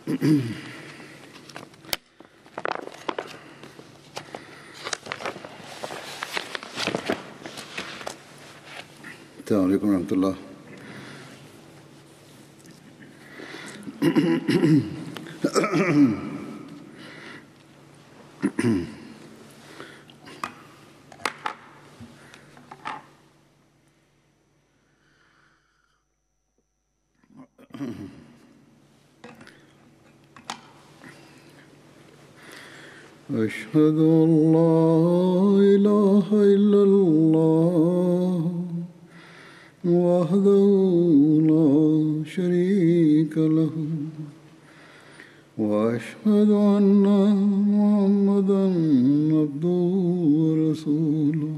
السلام عليكم ورحمة الله. أشهد أن لا إله إلا الله وحده لا شريك له وأشهد أن محمدا عبده ورسوله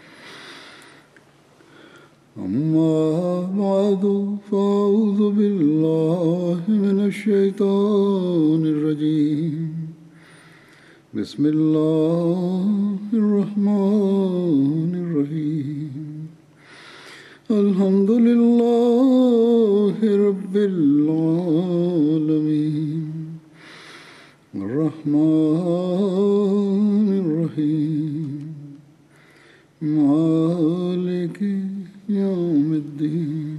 أما بعد فأعوذ بالله من الشيطان الرجيم بسم الله الرحمن الرحيم الحمد لله رب العالمين الرحمن الرحيم مالك يوم الدين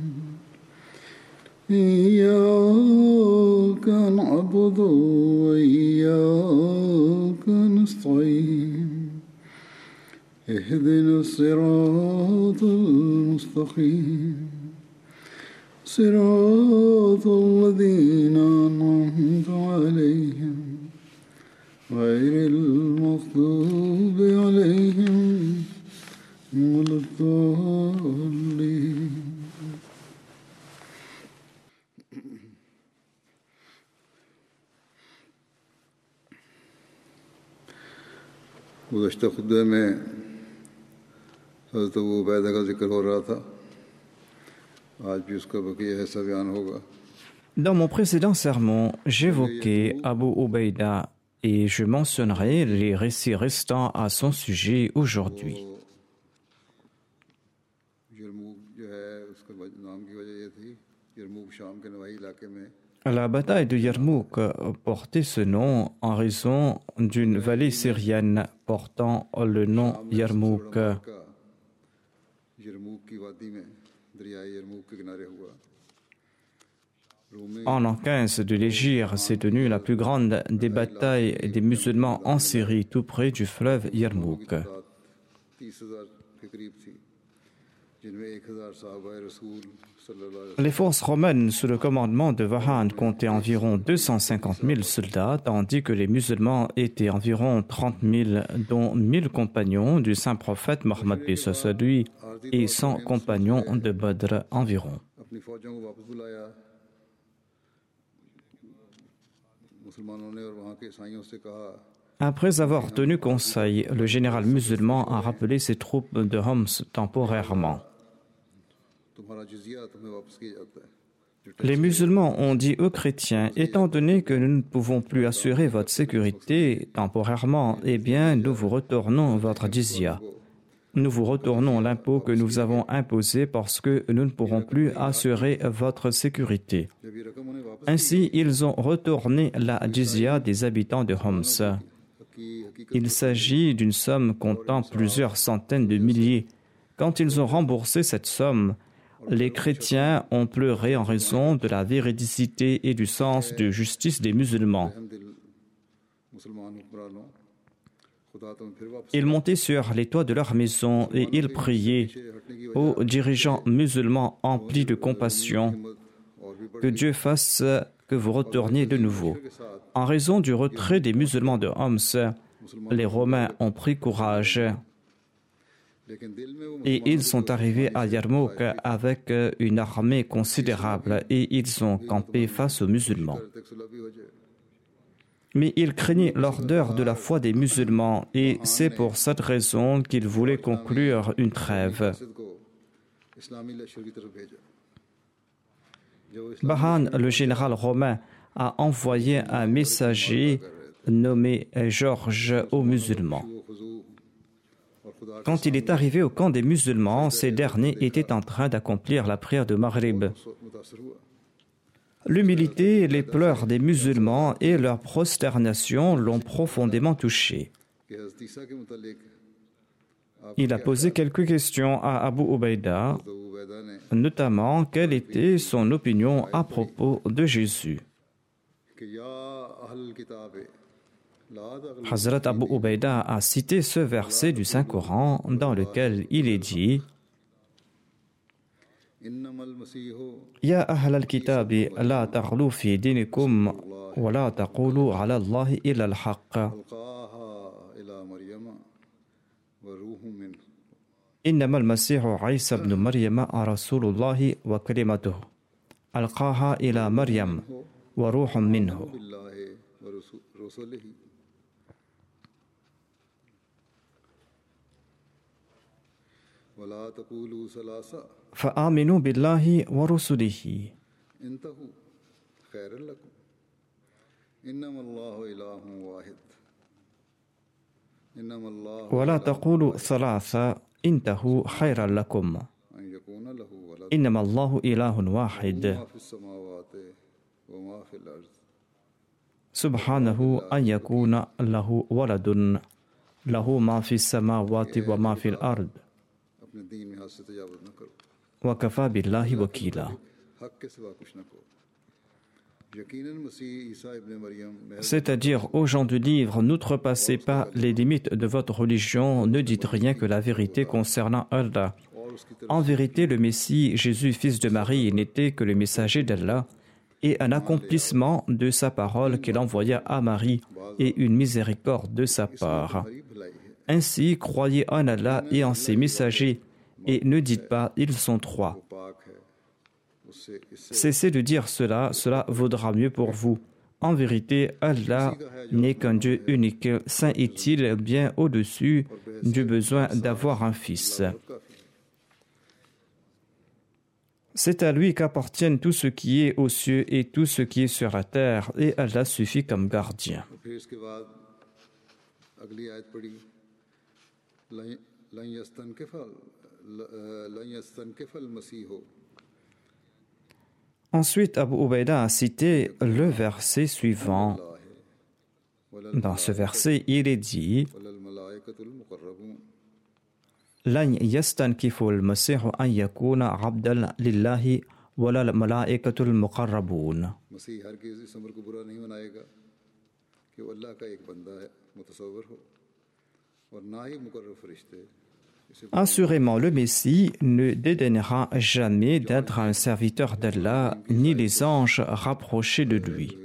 إياك نعبد وإياك نستعين اهدنا الصراط المستقيم صراط الذين أنعمت عليهم غير المغضوب عليهم ولا الضالين. गुज़श्ता खुतबे में हज़रत अबू उबैदा का जिक्र हो रहा था, आज भी उसका बकिया हिस्सा बयान होगा. Dans mon précédent sermon, j'évoquais Abu Ubaïda et je mentionnerai les récits restants à son sujet aujourd'hui. La bataille de Yarmouk portait ce nom en raison d'une vallée syrienne portant le nom Yarmouk. En l'an 15 de l'Hégire s'est tenue la plus grande des batailles des musulmans en Syrie, tout près du fleuve Yarmouk. Les forces romaines sous le commandement de Vahan comptaient environ 250 000 soldats, tandis que les musulmans étaient environ 30 000, dont 1000 compagnons du saint prophète Mohammed lui et 100 compagnons de Badr environ. Après avoir tenu conseil, le général musulman a rappelé ses troupes de Homs temporairement. Les musulmans ont dit aux chrétiens, étant donné que nous ne pouvons plus assurer votre sécurité temporairement, eh bien, nous vous retournons votre jizya. Nous vous retournons l'impôt que nous avons imposé parce que nous ne pourrons plus assurer votre sécurité. Ainsi, ils ont retourné la jizya des habitants de Homs. Il s'agit d'une somme comptant plusieurs centaines de milliers. Quand ils ont remboursé cette somme, les chrétiens ont pleuré en raison de la véridicité et du sens de justice des musulmans. Ils montaient sur les toits de leur maison et ils priaient aux dirigeants musulmans emplis de compassion que Dieu fasse que vous retourniez de nouveau. En raison du retrait des musulmans de Homs, les Romains ont pris courage et ils sont arrivés à Yarmouk avec une armée considérable et ils ont campé face aux musulmans. Mais ils craignaient l'ardeur de la foi des musulmans et c'est pour cette raison qu'ils voulaient conclure une trêve. Bahan, le général romain, a envoyé un messager nommé Georges aux musulmans. Quand il est arrivé au camp des musulmans, ces derniers étaient en train d'accomplir la prière de Maghrib. L'humilité, les pleurs des musulmans et leur prosternation l'ont profondément touché. Il a posé quelques questions à Abu Ubaïda, notamment quelle était son opinion à propos de Jésus. Hazrat Abu Ubaïda a cité ce verset du Saint-Coran dans lequel il est dit Ya ahl al-kitabi la taghlu fi dinikum wa la taqulu ala Allahi illa al-haqq إنما المسيح عيسى ابن مريم رسول الله وكلمته ألقاها إلى مريم وروح منه فآمنوا بالله ورسله ولا تقولوا ثلاثة انتهوا خيرا لكم إنما الله إله واحد سبحانه أن يكون له ولد له ما في السماوات وما في الأرض وكفى بالله وكيلا. C'est-à-dire, aux gens du livre, n'outrepassez pas les limites de votre religion, ne dites rien que la vérité concernant Allah. En vérité, le Messie, Jésus, fils de Marie, n'était que le messager d'Allah et un accomplissement de sa parole qu'il envoya à Marie et une miséricorde de sa part. Ainsi, croyez en Allah et en ses messagers et ne dites pas « ils sont trois ». Cessez de dire cela, cela vaudra mieux pour vous. En vérité, Allah n'est qu'un Dieu unique. Saint est-il bien au-dessus du besoin d'avoir un fils. C'est à lui qu'appartiennent tout ce qui est aux cieux et tout ce qui est sur la terre, et Allah suffit comme gardien. Ensuite, Abu Ubaïda a cité le verset suivant. Dans ce verset, il est dit لن يستنكف المسيح أن يكون عبدا لله ولا الملائكة المقربون. Assurément, le Messie ne dédaignera jamais d'être un serviteur d'Allah, ni les anges rapprochés de lui.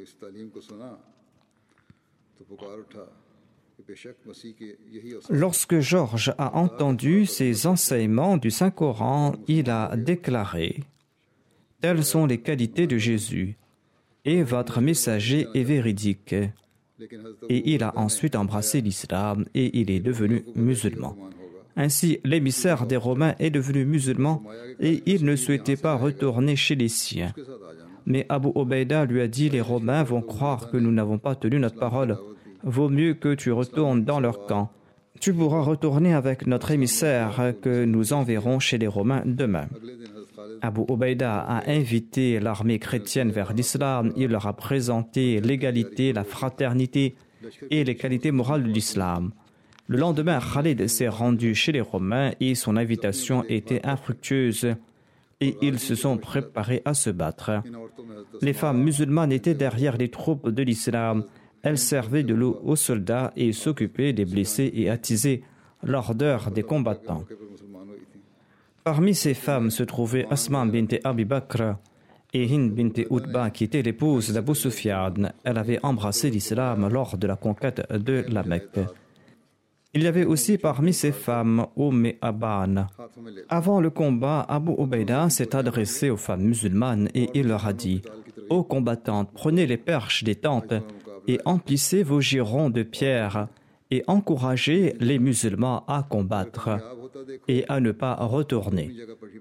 Lorsque Georges a entendu ces enseignements du Saint-Coran, il a déclaré « Telles sont les qualités de Jésus, et votre messager est véridique. » Et il a ensuite embrassé l'islam et il est devenu musulman. Ainsi, l'émissaire des Romains est devenu musulman et il ne souhaitait pas retourner chez les siens. Mais Abu Ubaïda lui a dit « Les Romains vont croire que nous n'avons pas tenu notre parole. Vaut mieux que tu retournes dans leur camp. Tu pourras retourner avec notre émissaire que nous enverrons chez les Romains demain. » Abu Ubaïda a invité l'armée chrétienne vers l'islam. Il leur a présenté l'égalité, la fraternité et les qualités morales de l'islam. Le lendemain, Khalid s'est rendu chez les Romains et son invitation était infructueuse et ils se sont préparés à se battre. Les femmes musulmanes étaient derrière les troupes de l'islam. Elles servaient de l'eau aux soldats et s'occupaient des blessés et attisaient l'ardeur des combattants. Parmi ces femmes se trouvaient Asma bint Abi Bakr et Hind bint Utba qui était l'épouse d'Abu Sufyan. Elle avait embrassé l'islam lors de la conquête de la Mecque. Il y avait aussi parmi ces femmes Aban. Avant le combat, Abu Ubaïda s'est adressé aux femmes musulmanes et il leur a dit « Ô combattantes, prenez les perches des tentes et emplissez vos girons de pierre et encouragez les musulmans à combattre et à ne pas retourner.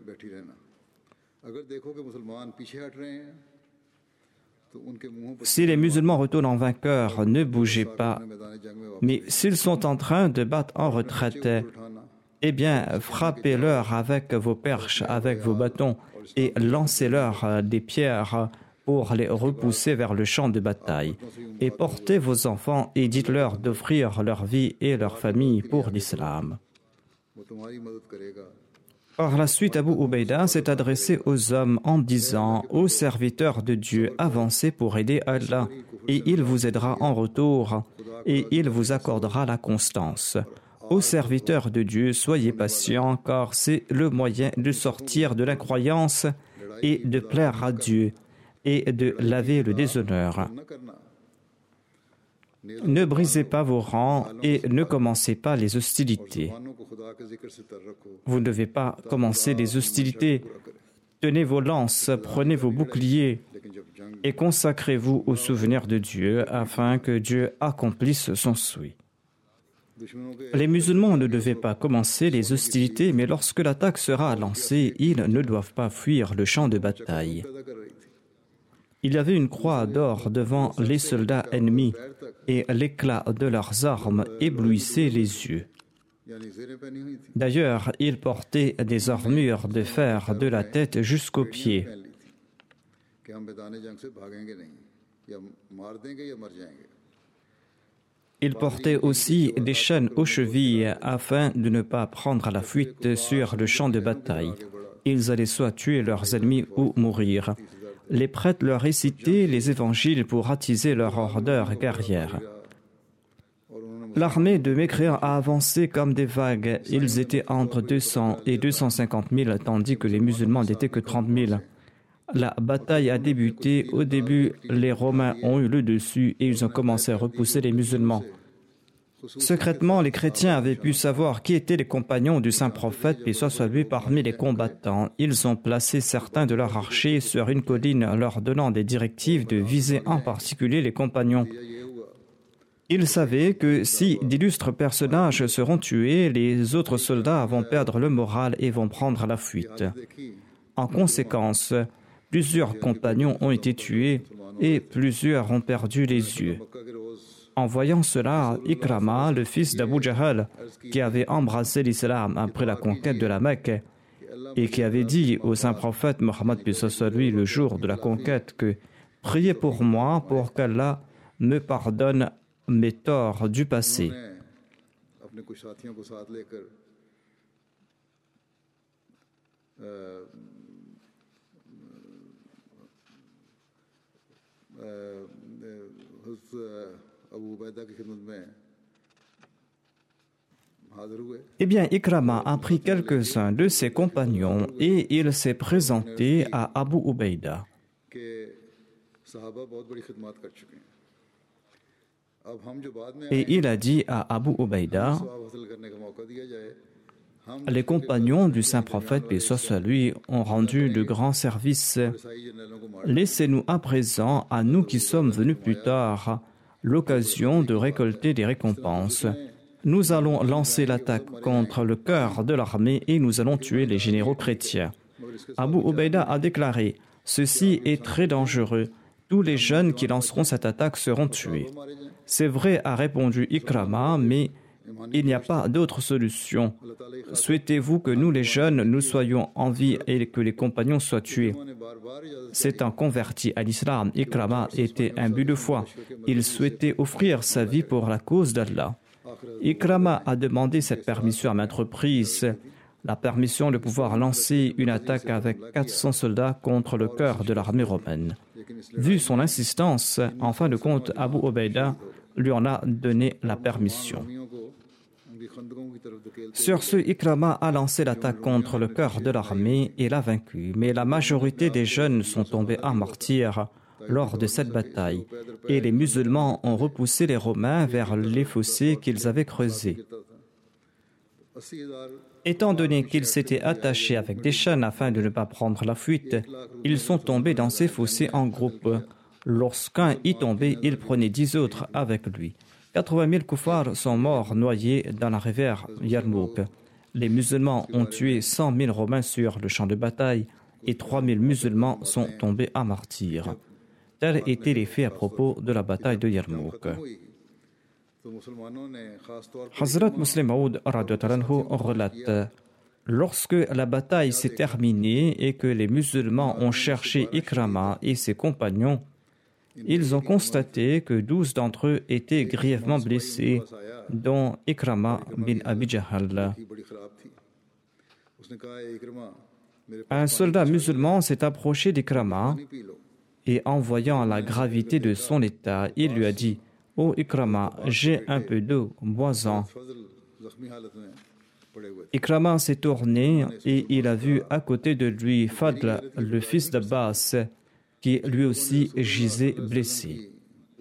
Si les musulmans retournent en vainqueurs, ne bougez pas. Mais s'ils sont en train de battre en retraite, eh bien, frappez-leur avec vos perches, avec vos bâtons, et lancez-leur des pierres pour les repousser vers le champ de bataille. Et portez vos enfants et dites-leur d'offrir leur vie et leur famille pour l'islam. Par la suite, Abu Ubaïda s'est adressé aux hommes en disant « Ô serviteurs de Dieu, avancez pour aider Allah, et il vous aidera en retour, et il vous accordera la constance. Ô serviteurs de Dieu, soyez patients, car c'est le moyen de sortir de l'incroyance et de plaire à Dieu, et de laver le déshonneur. Ne brisez pas vos rangs et ne commencez pas les hostilités. Vous ne devez pas commencer les hostilités. Tenez vos lances, prenez vos boucliers et consacrez-vous au souvenir de Dieu afin que Dieu accomplisse son souhait. Les musulmans ne devaient pas commencer les hostilités, mais lorsque l'attaque sera lancée, ils ne doivent pas fuir le champ de bataille. Il y avait une croix d'or devant les soldats ennemis et l'éclat de leurs armes éblouissait les yeux. D'ailleurs, ils portaient des armures de fer de la tête jusqu'aux pieds. Ils portaient aussi des chaînes aux chevilles afin de ne pas prendre la fuite sur le champ de bataille. Ils allaient soit tuer leurs ennemis ou mourir. Les prêtres leur récitaient les évangiles pour attiser leur ardeur guerrière. L'armée de mécréants a avancé comme des vagues. Ils étaient entre 200 et 250 000, tandis que les musulmans n'étaient que 30 000. La bataille a débuté. Au début, les Romains ont eu le dessus et ils ont commencé à repousser les musulmans. Secrètement, les chrétiens avaient pu savoir qui étaient les compagnons du saint prophète, paix soit sur lui, parmi les combattants. Ils ont placé certains de leurs archers sur une colline, leur donnant des directives de viser en particulier les compagnons. Ils savaient que si d'illustres personnages seront tués, les autres soldats vont perdre le moral et vont prendre la fuite. En conséquence, plusieurs compagnons ont été tués et plusieurs ont perdu les yeux. En voyant cela, Ikrama, le fils d'Abu Jahl, qui avait embrassé l'islam après la conquête de la Mecque et qui avait dit au saint prophète Mohammed lui le jour de la conquête que « Priez pour moi pour qu'Allah me pardonne mes torts du passé ». Eh bien, Ikrama a pris quelques-uns de ses compagnons et il s'est présenté à Abu Ubaïda. Et il a dit à Abu Ubaïda, les compagnons du saint prophète, paix soit sur lui, ont rendu de grands services. Laissez-nous à présent, à nous qui sommes venus plus tard, l'occasion de récolter des récompenses. Nous allons lancer l'attaque contre le cœur de l'armée et nous allons tuer les généraux chrétiens. Abu Ubaïda a déclaré « Ceci est très dangereux. Tous les jeunes qui lanceront cette attaque seront tués. » C'est vrai, a répondu Ikrama, mais il n'y a pas d'autre solution. Souhaitez-vous que nous, les jeunes, nous soyons en vie et que les compagnons soient tués? S'étant converti à l'islam, Ikrama était imbu de foi. Il souhaitait offrir sa vie pour la cause d'Allah. Ikrama a demandé cette permission à maintes reprises, la permission de pouvoir lancer une attaque avec 400 soldats contre le cœur de l'armée romaine. Vu son insistance, en fin de compte, Abu Ubaïda lui en a donné la permission. Sur ce, Ikrama a lancé l'attaque contre le cœur de l'armée et l'a vaincu, mais la majorité des jeunes sont tombés en martyrs lors de cette bataille, et les musulmans ont repoussé les Romains vers les fossés qu'ils avaient creusés. Étant donné qu'ils s'étaient attachés avec des chaînes afin de ne pas prendre la fuite, ils sont tombés dans ces fossés en groupe. Lorsqu'un y tombait, il prenait 10 autres avec lui. 80 000 koufars sont morts noyés dans la rivière Yarmouk. Les musulmans ont tué 100 000 Romains sur le champ de bataille et 3 000 musulmans sont tombés à martyrs. Tels étaient les faits à propos de la bataille de Yarmouk. Hazrat Muslim Maud relate: Lorsque la bataille s'est terminée et que les musulmans ont cherché Ikrama et ses compagnons, ils ont constaté que 12 d'entre eux étaient grièvement blessés, dont Ikrama bin Abi Jahl. Un soldat musulman s'est approché d'Ikrama et en voyant la gravité de son état, il lui a dit « Oh Ikrama, j'ai un peu d'eau, bois-en. » Ikrama s'est tourné et il a vu à côté de lui Fadl, le fils d'Abbas, qui lui aussi gisait blessé.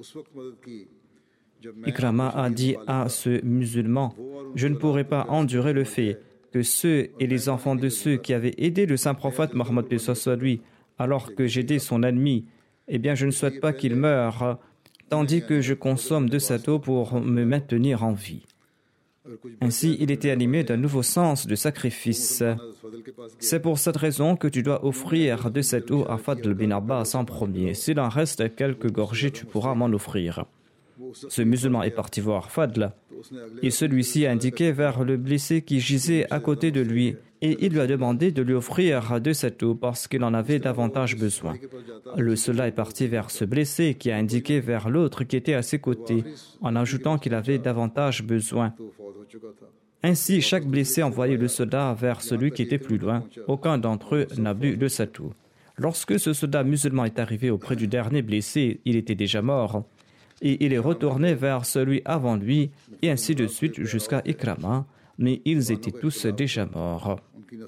Ikrama a dit à ce musulman « Je ne pourrai pas endurer le fait que ceux et les enfants de ceux qui avaient aidé le saint prophète Mohammed lui, alors que j'aidais son ennemi, eh bien je ne souhaite pas qu'il meure, tandis que je consomme de cette eau pour me maintenir en vie. » Ainsi, il était animé d'un nouveau sens de sacrifice. C'est pour cette raison que tu dois offrir de cette eau à Fadl bin Abbas en premier. S'il en reste quelques gorgées, tu pourras m'en offrir. Ce musulman est parti voir Fadl et celui-ci a indiqué vers le blessé qui gisait à côté de lui et il lui a demandé de lui offrir de cette eau parce qu'il en avait davantage besoin. Le soldat est parti vers ce blessé qui a indiqué vers l'autre qui était à ses côtés en ajoutant qu'il avait davantage besoin. Ainsi, chaque blessé envoyait le soldat vers celui qui était plus loin. Aucun d'entre eux n'a bu de cette eau. Lorsque ce soldat musulman est arrivé auprès du dernier blessé, il était déjà mort. Et il est retourné vers celui avant lui, et ainsi de suite jusqu'à Ikrama, mais ils étaient tous déjà morts.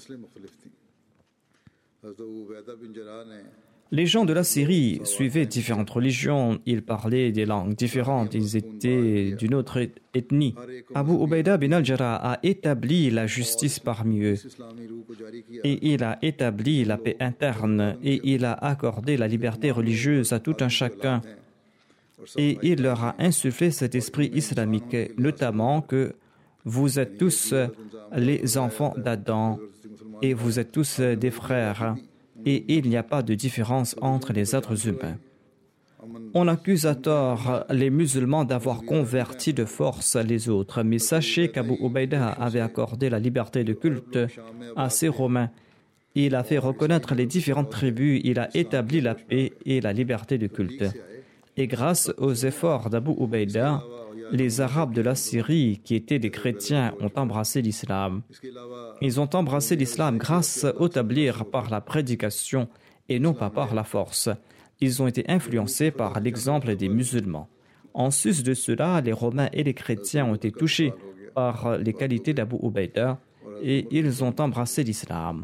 Les gens de la Syrie suivaient différentes religions, ils parlaient des langues différentes, ils étaient d'une autre ethnie. Abu Ubaida bin al-Jarrah a établi la justice parmi eux, et il a établi la paix interne, et il a accordé la liberté religieuse à tout un chacun. Et il leur a insufflé cet esprit islamique, notamment que vous êtes tous les enfants d'Adam et vous êtes tous des frères et il n'y a pas de différence entre les êtres humains. On accuse à tort les musulmans d'avoir converti de force les autres, mais sachez qu'Abu Ubaida avait accordé la liberté de culte à ces Romains. Il a fait reconnaître les différentes tribus, il a établi la paix et la liberté de culte. Et grâce aux efforts d'Abu Ubaida, les Arabes de la Syrie, qui étaient des chrétiens, ont embrassé l'islam. Ils ont embrassé l'islam grâce au tablir par la prédication et non pas par la force. Ils ont été influencés par l'exemple des musulmans. En sus de cela, les Romains et les chrétiens ont été touchés par les qualités d'Abu Ubaida et ils ont embrassé l'islam.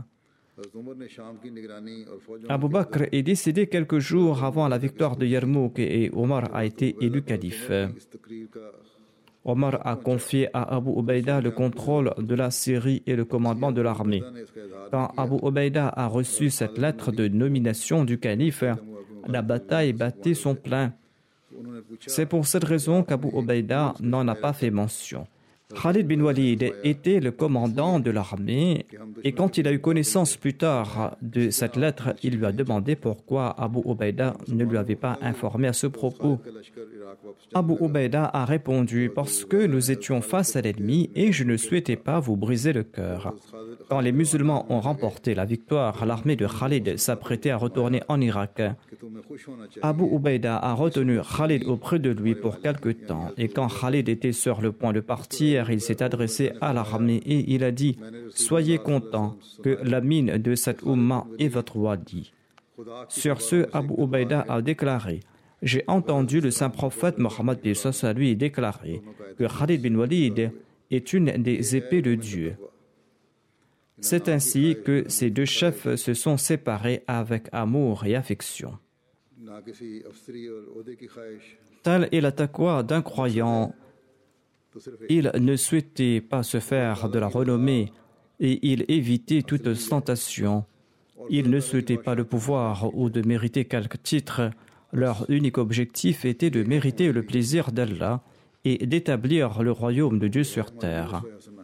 Abu Bakr est décédé quelques jours avant la victoire de Yarmouk et Omar a été élu calife. Omar a confié à Abu Ubaida le contrôle de la Syrie et le commandement de l'armée. Quand Abu Ubaida a reçu cette lettre de nomination du calife, la bataille battait son plein. C'est pour cette raison qu'Abu Ubaida n'en a pas fait mention. Khalid bin Walid était le commandant de l'armée et quand il a eu connaissance plus tard de cette lettre, il lui a demandé pourquoi Abu Ubaida ne lui avait pas informé à ce propos. Abu Ubaida a répondu « Parce que nous étions face à l'ennemi et je ne souhaitais pas vous briser le cœur. » Quand les musulmans ont remporté la victoire, l'armée de Khalid s'apprêtait à retourner en Irak. Abu Ubaida a retenu Khalid auprès de lui pour quelque temps et quand Khalid était sur le point de partir, il s'est adressé à l'armée et il a dit « Soyez contents que la mine de cette Ummah est votre wadi. » Sur ce, Abu Ubaida a déclaré « J'ai entendu le saint prophète Mohammed lui déclarer que Khalid bin Walid est une des épées de Dieu. » C'est ainsi que ces deux chefs se sont séparés avec amour et affection. Tel est la taqwa d'un croyant. Il ne souhaitait pas se faire de la renommée et il évitait toute ostentation. Il ne souhaitait pas le pouvoir ou de mériter quelque titre. Leur unique objectif était de mériter le plaisir d'Allah et d'établir le royaume de Dieu sur terre.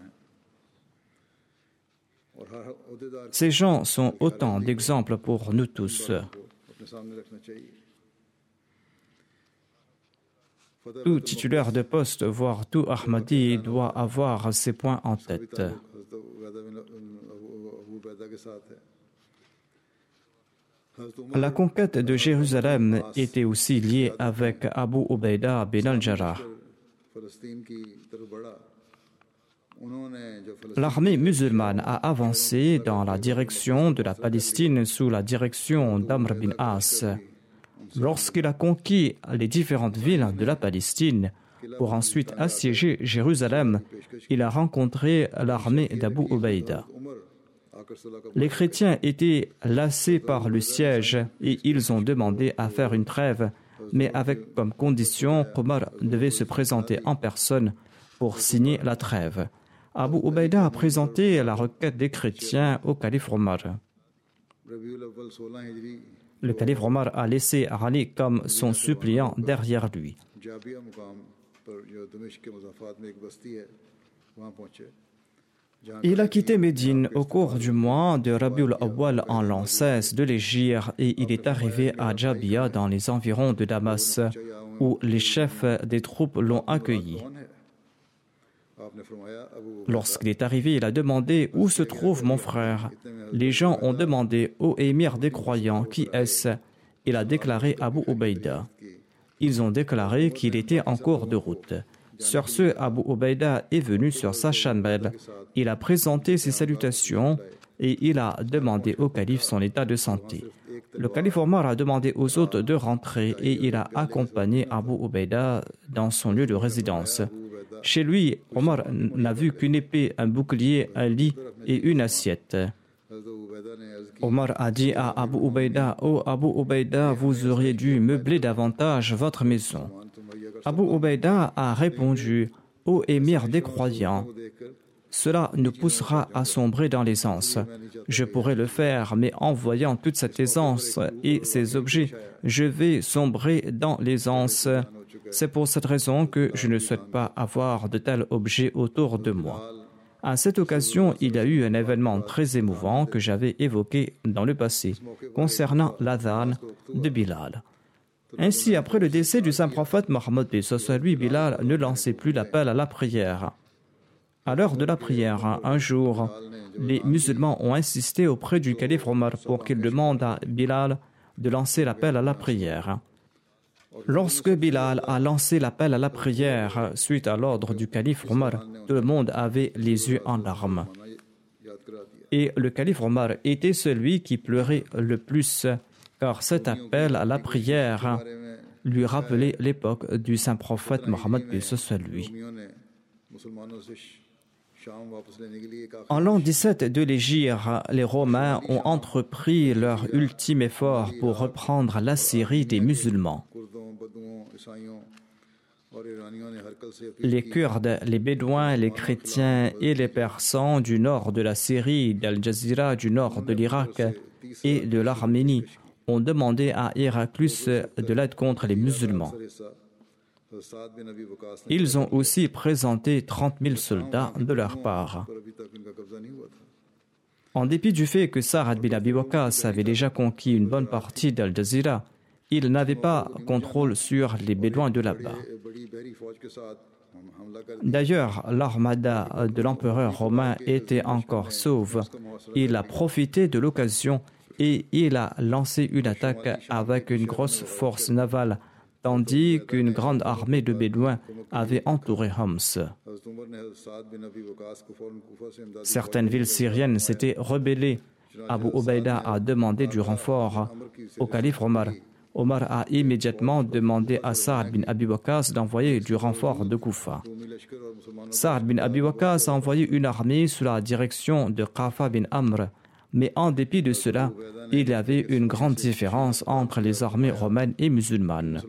Ces gens sont autant d'exemples pour nous tous. Tout titulaire de poste, voire tout Ahmadi, doit avoir ces points en tête. La conquête de Jérusalem était aussi liée avec Abu Ubaïda bin al-Jarrah. L'armée musulmane a avancé dans la direction de la Palestine sous la direction d'Amr bin As. Lorsqu'il a conquis les différentes villes de la Palestine pour ensuite assiéger Jérusalem, il a rencontré l'armée d'Abu Ubaïda. Les chrétiens étaient lassés par le siège et ils ont demandé à faire une trêve, mais avec comme condition qu'Omar devait se présenter en personne pour signer la trêve. Abu Ubaïda a présenté la requête des chrétiens au calife Omar. Le calife Omar a laissé Ali comme son suppliant derrière lui. Il a quitté Médine au cours du mois de Rabiul Awwal en l'an 16 de l'Hégire et il est arrivé à Jabia dans les environs de Damas où les chefs des troupes l'ont accueilli. Lorsqu'il est arrivé, il a demandé « Où se trouve mon frère ?» Les gens ont demandé au émir des croyants « Qui est-ce » Il a déclaré Abu Ubaïda. Ils ont déclaré qu'il était en cours de route. Sur ce, Abu Ubaïda est venu sur sa chamelle. Il a présenté ses salutations et il a demandé au calife son état de santé. Le calife Omar a demandé aux autres de rentrer et il a accompagné Abu Ubaïda dans son lieu de résidence. Chez lui, Omar n'a vu qu'une épée, un bouclier, un lit et une assiette. Omar a dit à Abu Ubaïda, « Oh Abu Ubaïda, vous auriez dû meubler davantage votre maison. » Abu Ubaïda a répondu, « Ô émir des croyants, cela nous poussera à sombrer dans l'aisance. Je pourrais le faire, mais en voyant toute cette aisance et ces objets, je vais sombrer dans l'aisance. C'est pour cette raison que je ne souhaite pas avoir de tels objets autour de moi. » À cette occasion, il y a eu un événement très émouvant que j'avais évoqué dans le passé, concernant l'adhan de Bilal. Ainsi, après le décès du saint prophète Mohammed, lui, Bilal ne lançait plus l'appel à la prière. À l'heure de la prière, un jour, les musulmans ont insisté auprès du calife Omar pour qu'il demande à Bilal de lancer l'appel à la prière. Lorsque Bilal a lancé l'appel à la prière suite à l'ordre du calife Omar, tout le monde avait les yeux en larmes. Et le calife Omar était celui qui pleurait le plus, car cet appel à la prière lui rappelait l'époque du saint prophète Mohammed lui. En l'an 17 de l'Hégire, les Romains ont entrepris leur ultime effort pour reprendre la Syrie des musulmans. Les Kurdes, les Bédouins, les chrétiens et les Persans du nord de la Syrie, d'Al-Jazira, du nord de l'Irak et de l'Arménie ont demandé à Héraclius de l'aide contre les musulmans. Ils ont aussi présenté 30 000 soldats de leur part. En dépit du fait que Sa'd bin Abi Waqqas avait déjà conquis une bonne partie d'Al-Jazira, il n'avait pas contrôle sur les Bédouins de là-bas. D'ailleurs, l'armada de l'empereur romain était encore sauve. Il a profité de l'occasion et il a lancé une attaque avec une grosse force navale, tandis qu'une grande armée de Bédouins avait entouré Homs. Certaines villes syriennes s'étaient rebellées. Abu Ubaïda a demandé du renfort au calife Omar. Omar a immédiatement demandé à Sa'd bin Abi Waqqas d'envoyer du renfort de Koufa. Sa'd bin Abi Waqqas a envoyé une armée sous la direction de Qafa bin Amr, mais en dépit de cela, il y avait une grande différence entre les armées romaines et musulmanes.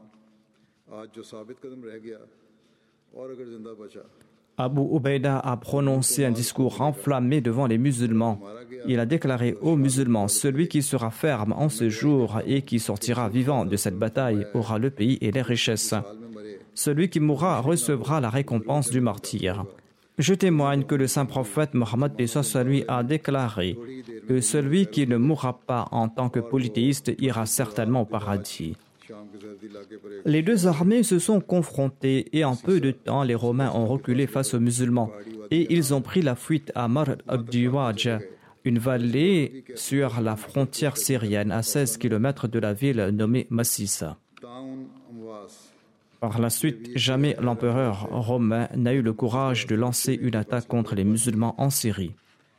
Abu Ubaïda a prononcé un discours enflammé devant les musulmans. Il a déclaré aux musulmans, celui qui sera ferme en ce jour et qui sortira vivant de cette bataille aura le pays et les richesses. Celui qui mourra recevra la récompense du martyr. Je témoigne que le saint prophète Mohammed lui a déclaré que celui qui ne mourra pas en tant que polythéiste ira certainement au paradis. Les deux armées se sont confrontées et en peu de temps, les Romains ont reculé face aux musulmans et ils ont pris la fuite à Mar Abdiwaj, une vallée sur la frontière syrienne à 16 km de la ville nommée Massissa. Par la suite, jamais l'empereur romain n'a eu le courage de lancer une attaque contre les musulmans en Syrie.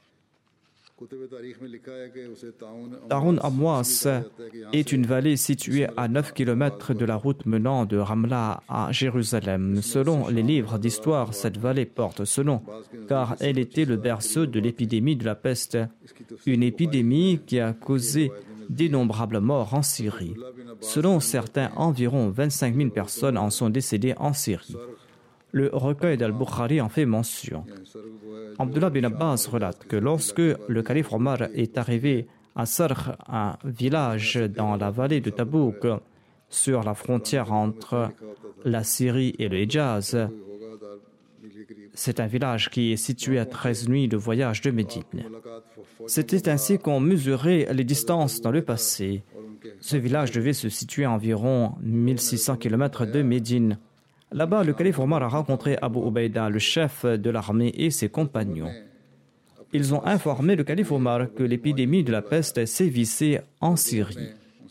Taoun Amwas est une vallée située à 9 km de la route menant de Ramla à Jérusalem. Selon les livres d'histoire, cette vallée porte ce nom car elle était le berceau de l'épidémie de la peste, une épidémie qui a causé d'innombrables morts en Syrie. Selon certains, environ 25 000 personnes en sont décédées en Syrie. Le recueil d'Al-Bukhari en fait mention. Abdullah bin Abbas relate que lorsque le calife Omar est arrivé à Sarh, un village dans la vallée de Tabouk, sur la frontière entre la Syrie et le Hijaz, c'est un village qui est situé à 13 nuits de voyage de Médine. C'était ainsi qu'on mesurait les distances dans le passé. Ce village devait se situer à environ 1600 km de Médine. Là-bas, le calife Omar a rencontré Abu Ubaïda, le chef de l'armée, et ses compagnons. Ils ont informé le calife Omar que l'épidémie de la peste sévissait en Syrie.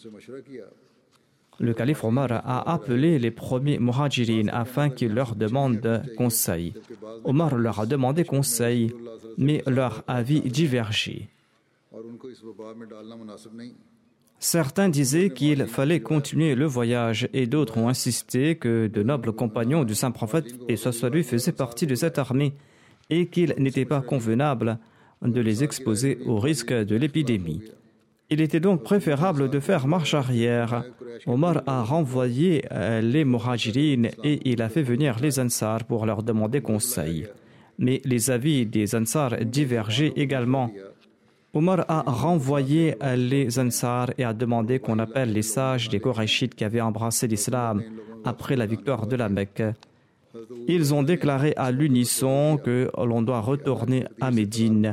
Le calife Omar a appelé les premiers muhajirines afin qu'ils leur demandent conseil. Omar leur a demandé conseil, mais leur avis divergeait. Certains disaient qu'il fallait continuer le voyage et d'autres ont insisté que de nobles compagnons du saint prophète, et soit lui, faisaient partie de cette armée et qu'il n'était pas convenable de les exposer au risque de l'épidémie. Il était donc préférable de faire marche arrière. Omar a renvoyé les muhajirines et il a fait venir les Ansar pour leur demander conseil. Mais les avis des Ansar divergeaient également. Omar a renvoyé les Ansar et a demandé qu'on appelle les sages des Korachites qui avaient embrassé l'islam après la victoire de la Mecque. Ils ont déclaré à l'unisson que l'on doit retourner à Médine.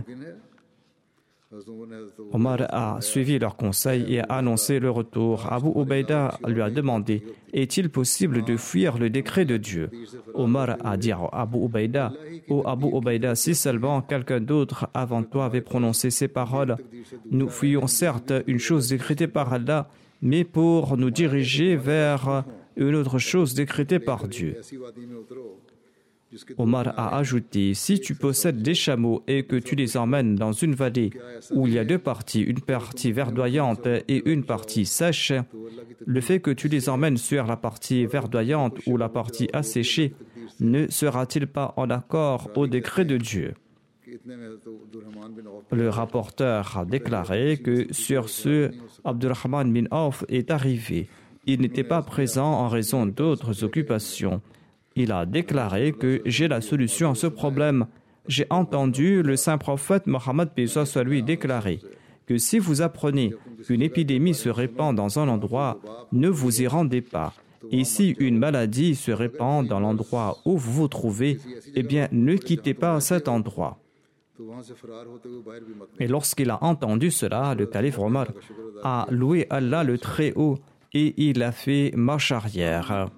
Omar a suivi leurs conseils et a annoncé le retour. Abu Ubaïda lui a demandé « Est-il possible de fuir le décret de Dieu ?» Omar a dit à Abu Ubaïda « Ô Abu Ubaïda, si seulement quelqu'un d'autre avant toi avait prononcé ces paroles, nous fuyons certes une chose décrétée par Allah, mais pour nous diriger vers une autre chose décrétée par Dieu. » Omar a ajouté, si tu possèdes des chameaux et que tu les emmènes dans une vallée où il y a deux parties, une partie verdoyante et une partie sèche, le fait que tu les emmènes sur la partie verdoyante ou la partie asséchée ne sera-t-il pas en accord au décret de Dieu? Le rapporteur a déclaré que sur ce, Abdurrahman bin Auf est arrivé. Il n'était pas présent en raison d'autres occupations. Il a déclaré que j'ai la solution à ce problème. J'ai entendu le saint prophète Mohammed soit lui déclarer que si vous apprenez qu'une épidémie se répand dans un endroit, ne vous y rendez pas. Et si une maladie se répand dans l'endroit où vous vous trouvez, eh bien ne quittez pas cet endroit. Et lorsqu'il a entendu cela, le calife Omar a loué Allah le Très-Haut et il a fait marche arrière.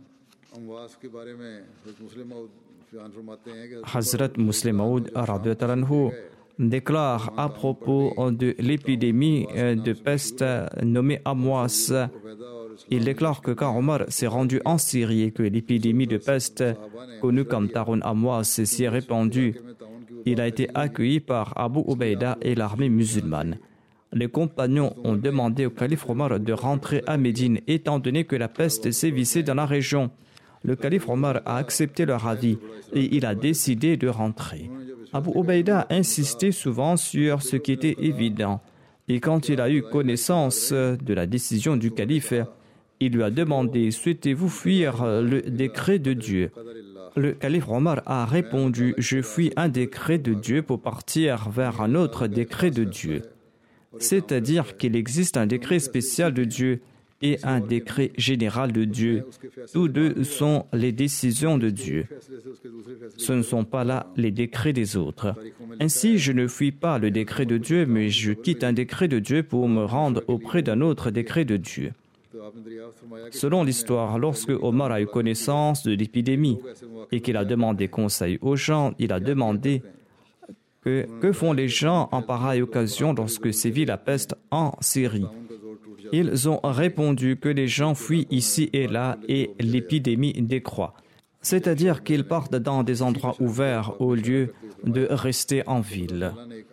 Hazrat Muslim Maud déclare à propos de l'épidémie de peste nommée Amwas. Il déclare que quand Omar s'est rendu en Syrie et que l'épidémie de peste, connue comme Taoun Amwas, s'y est répandue, il a été accueilli par Abu Ubaïda et l'armée musulmane. Les compagnons ont demandé au calife Omar de rentrer à Médine étant donné que la peste sévissait dans la région. Le calife Omar a accepté leur avis et il a décidé de rentrer. Abu Ubaïda a insisté souvent sur ce qui était évident. Et quand il a eu connaissance de la décision du calife, il lui a demandé « Souhaitez-vous fuir le décret de Dieu ?» Le calife Omar a répondu « Je fuis un décret de Dieu pour partir vers un autre décret de Dieu. » C'est-à-dire qu'il existe un décret spécial de Dieu et un décret général de Dieu. Tous deux sont les décisions de Dieu. Ce ne sont pas là les décrets des autres. Ainsi, je ne fuis pas le décret de Dieu, mais je quitte un décret de Dieu pour me rendre auprès d'un autre décret de Dieu. Selon l'histoire, lorsque Omar a eu connaissance de l'épidémie et qu'il a demandé conseil aux gens, il a demandé Que font les gens en pareille occasion lorsque sévit la peste en Syrie? Ils ont répondu que les gens fuient ici et là et l'épidémie décroît. C'est-à-dire qu'ils partent dans des endroits ouverts au lieu de rester en ville.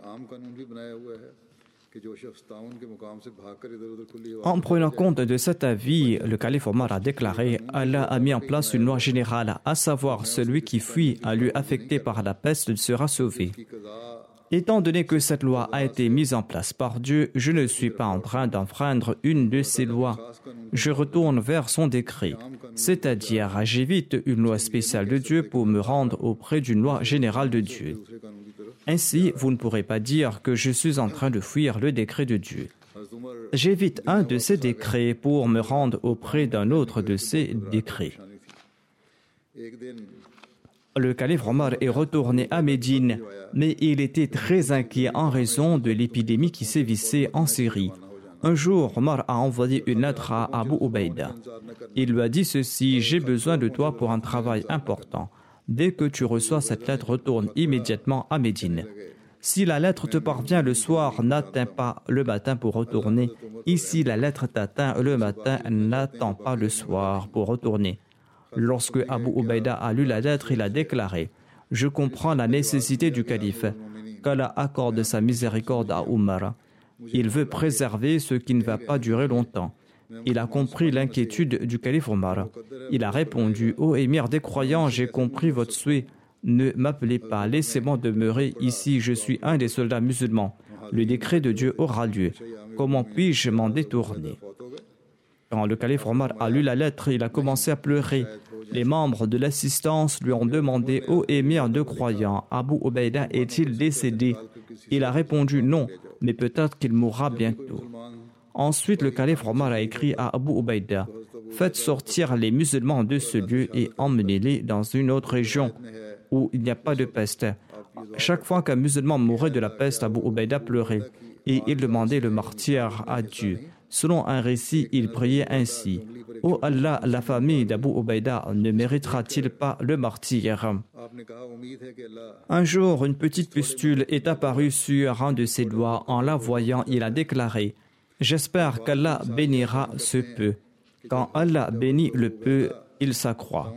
En prenant compte de cet avis, le calife Omar a déclaré « Allah a mis en place une loi générale, à savoir celui qui fuit un lieu affecté par la peste sera sauvé. » Étant donné que cette loi a été mise en place par Dieu, je ne suis pas en train d'enfreindre une de ces lois. Je retourne vers son décret, c'est-à-dire j'évite une loi spéciale de Dieu pour me rendre auprès d'une loi générale de Dieu. Ainsi, vous ne pourrez pas dire que je suis en train de fuir le décret de Dieu. J'évite un de ces décrets pour me rendre auprès d'un autre de ces décrets. Le calife Omar est retourné à Médine, mais il était très inquiet en raison de l'épidémie qui sévissait en Syrie. Un jour, Omar a envoyé une lettre à Abu Ubaïda. Il lui a dit ceci: « J'ai besoin de toi pour un travail important. Dès que tu reçois cette lettre, retourne immédiatement à Médine. Si la lettre te parvient le soir, n'attends pas le matin pour retourner. Ici, la lettre t'atteint le matin, n'attends pas le soir pour retourner. » Lorsque Abu Ubaïda a lu la lettre, il a déclaré « Je comprends la nécessité du calife, qu'Allah accorde sa miséricorde à Omar. Il veut préserver ce qui ne va pas durer longtemps. » Il a compris l'inquiétude du calife Omar. Il a répondu « Ô émir des croyants, j'ai compris votre souhait. Ne m'appelez pas, laissez-moi demeurer ici, je suis un des soldats musulmans. Le décret de Dieu aura lieu. Comment puis-je m'en détourner ?» Quand le calife Omar a lu la lettre, il a commencé à pleurer. Les membres de l'assistance lui ont demandé « Ô émir de croyants, Abu Ubaïda est-il décédé ?» Il a répondu « Non, mais peut-être qu'il mourra bientôt. » Ensuite, le calife Omar a écrit à Abu Ubaïda « Faites sortir les musulmans de ce lieu et emmenez-les dans une autre région où il n'y a pas de peste. » Chaque fois qu'un musulman mourait de la peste, Abu Ubaïda pleurait et il demandait le martyre à Dieu. Selon un récit, il priait ainsi: « Ô Allah, la famille d'Abu Ubaïda ne méritera-t-il pas le martyre ?» Un jour, une petite pustule est apparue sur un de ses doigts. En la voyant, il a déclaré: « J'espère qu'Allah bénira ce peu. » Quand Allah bénit le peu, il s'accroît.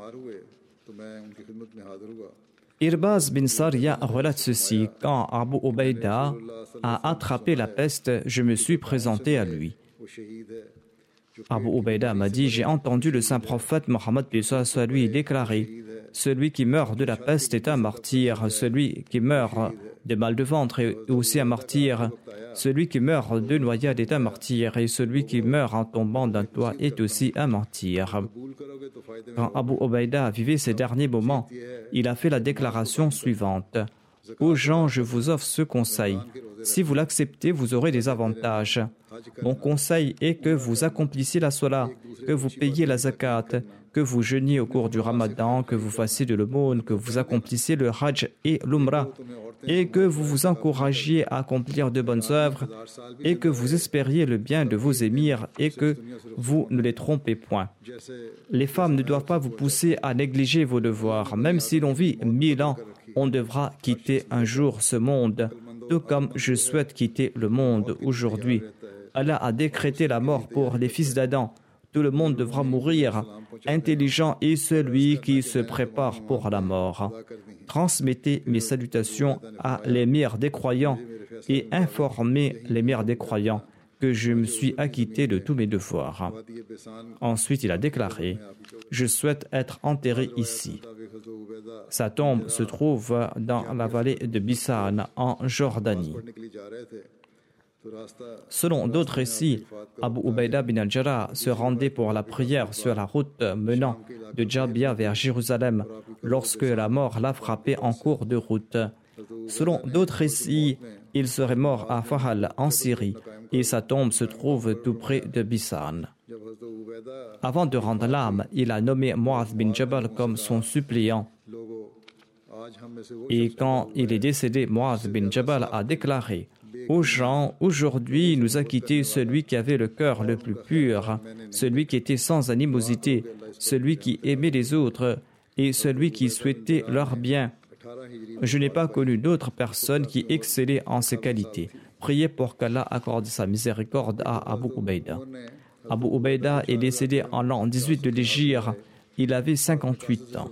Irbaz bin Sariya relate ceci: quand Abu Ubaïda a attrapé la peste, je me suis présenté à lui. Abu Ubaïda m'a dit: j'ai entendu le saint prophète Mohammed soit lui déclarer: celui qui meurt de la peste est un martyr, celui qui meurt de mal de ventre est aussi un martyr, celui qui meurt de noyade est un martyr, et celui qui meurt en tombant d'un toit est aussi un martyr. Quand Abu Ubaïda vivait ces derniers moments, il a fait la déclaration suivante: aux gens, je vous offre ce conseil. Si vous l'acceptez, vous aurez des avantages. Mon conseil est que vous accomplissiez la salat, que vous payiez la zakat, que vous jeûniez au cours du ramadan, que vous fassiez de l'aumône, que vous accomplissiez le hajj et l'umrah, et que vous vous encouragiez à accomplir de bonnes œuvres, et que vous espériez le bien de vos émirs, et que vous ne les trompez point. Les femmes ne doivent pas vous pousser à négliger vos devoirs. Même si l'on vit 1000 ans, on devra quitter un jour ce monde, tout comme je souhaite quitter le monde aujourd'hui. Allah a décrété la mort pour les fils d'Adam. Tout le monde devra mourir. Intelligent est celui qui se prépare pour la mort. Transmettez mes salutations à l'émir des croyants et informez l'émir des croyants que je me suis acquitté de tous mes devoirs. Ensuite, il a déclaré: je souhaite être enterré ici. Sa tombe se trouve dans la vallée de Bisan, en Jordanie. Selon d'autres récits, Abu Ubaïda bin al-Jarrah se rendait pour la prière sur la route menant de Jabia vers Jérusalem lorsque la mort l'a frappé en cours de route. Selon d'autres récits, il serait mort à Fahal en Syrie et sa tombe se trouve tout près de Bisan. Avant de rendre l'âme, il a nommé Mu'adh bin Jabal comme son suppléant. Et quand il est décédé, Mu'adh bin Jabal a déclaré: aux gens, aujourd'hui nous a quitté celui qui avait le cœur le plus pur, celui qui était sans animosité, celui qui aimait les autres et celui qui souhaitait leur bien. Je n'ai pas connu d'autres personnes qui excellaient en ces qualités. Priez pour qu'Allah accorde sa miséricorde à Abu Ubaïda. Abu Ubaïda est décédé en l'an 18 de l'Hégire. Il avait 58 ans.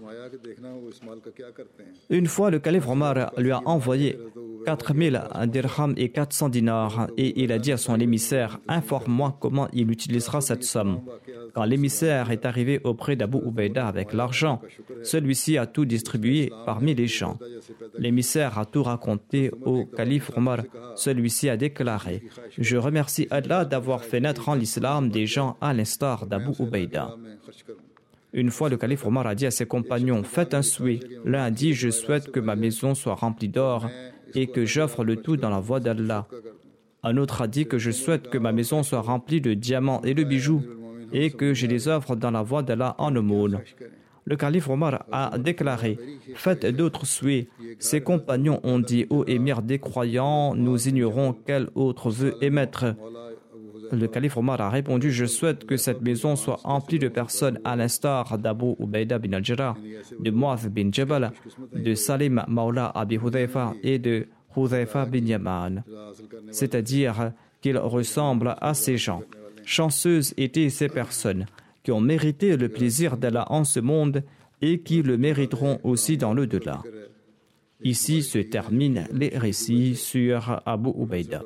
Une fois, le calife Omar lui a envoyé 4000 dirhams et 400 dinars et il a dit à son émissaire « Informe-moi comment il utilisera cette somme ». Quand l'émissaire est arrivé auprès d'Abu Ubaïda avec l'argent, celui-ci a tout distribué parmi les gens. L'émissaire a tout raconté au calife Omar. Celui-ci a déclaré « Je remercie Allah d'avoir fait naître en l'islam des gens à l'instar d'Abu Ubaïda ». Une fois, le calife Omar a dit à ses compagnons « Faites un souhait ». L'un a dit « Je souhaite que ma maison soit remplie d'or et que j'offre le tout dans la voie d'Allah ». Un autre a dit que je souhaite que ma maison soit remplie de diamants et de bijoux et que je les offre dans la voie d'Allah en aumône. Le calife Omar a déclaré « Faites d'autres souhaits ». Ses compagnons ont dit « Ô émir des croyants, nous ignorons quel autre vœu émettre ». Le calife Omar a répondu « Je souhaite que cette maison soit remplie de personnes à l'instar d'Abu Ubaïda bin al-Jarrah, de Mu'adh bin Jabal, de Salim Maula Abi Hudhayfa et de Hudhayfa bin Yaman. » C'est-à-dire qu'il ressemble à ces gens. Chanceuses étaient ces personnes qui ont mérité le plaisir d'Allah en ce monde et qui le mériteront aussi dans l'au-delà. Ici se terminent les récits sur Abu Ubaïda.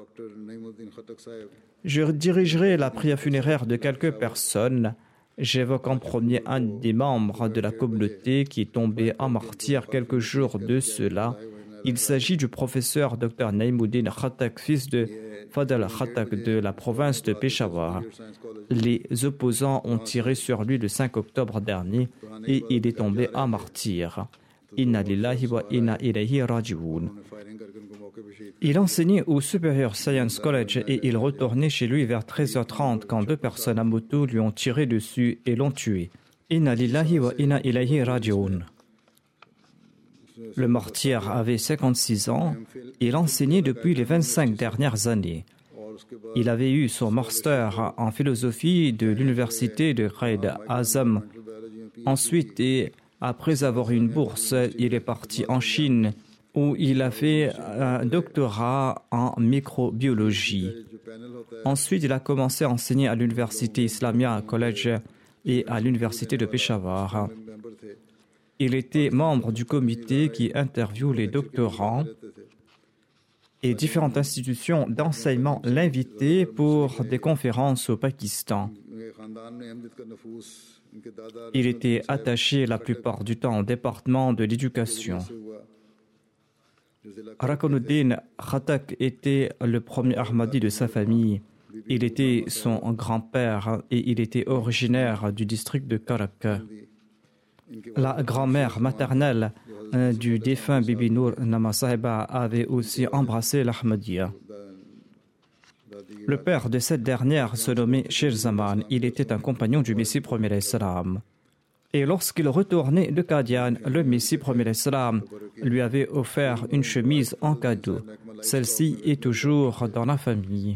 Je dirigerai la prière funéraire de quelques personnes. J'évoque en premier un des membres de la communauté qui est tombé en martyr quelques jours de cela. Il s'agit du professeur Dr Naïmuddin Khattak, fils de Fadl Khattak de la province de Peshawar. Les opposants ont tiré sur lui le 5 octobre dernier et il est tombé en martyr. Inna lillahi wa inna ilayhi raji'un. Il enseignait au Superior Science College et il retournait chez lui vers 13h30 quand deux personnes à moto lui ont tiré dessus et l'ont tué. Inna lillahi wa inna ilayhi raji'un. Le martyr avait 56 ans. Il enseignait depuis les 25 dernières années. Il avait eu son master en philosophie de l'université de Qaïd Azam. Ensuite, et après avoir eu une bourse, il est parti en Chine où il a fait un doctorat en microbiologie. Ensuite, il a commencé à enseigner à l'université Islamia College et à l'université de Peshawar. Il était membre du comité qui interviewe les doctorants et différentes institutions d'enseignement l'invitaient pour des conférences au Pakistan. Il était attaché la plupart du temps au département de l'éducation. Rakanuddin Khattak était le premier Ahmadi de sa famille. Il était son grand-père et il était originaire du district de Karak. La grand-mère maternelle du défunt Bibi Noor Nama Sahiba avait aussi embrassé l'Ahmadiyya. Le père de cette dernière se nommait Shir Zaman. Il était un compagnon du Messie premier Islam. Et lorsqu'il retournait de Qadian, le Messie premier Islam lui avait offert une chemise en cadeau. Celle-ci est toujours dans la famille.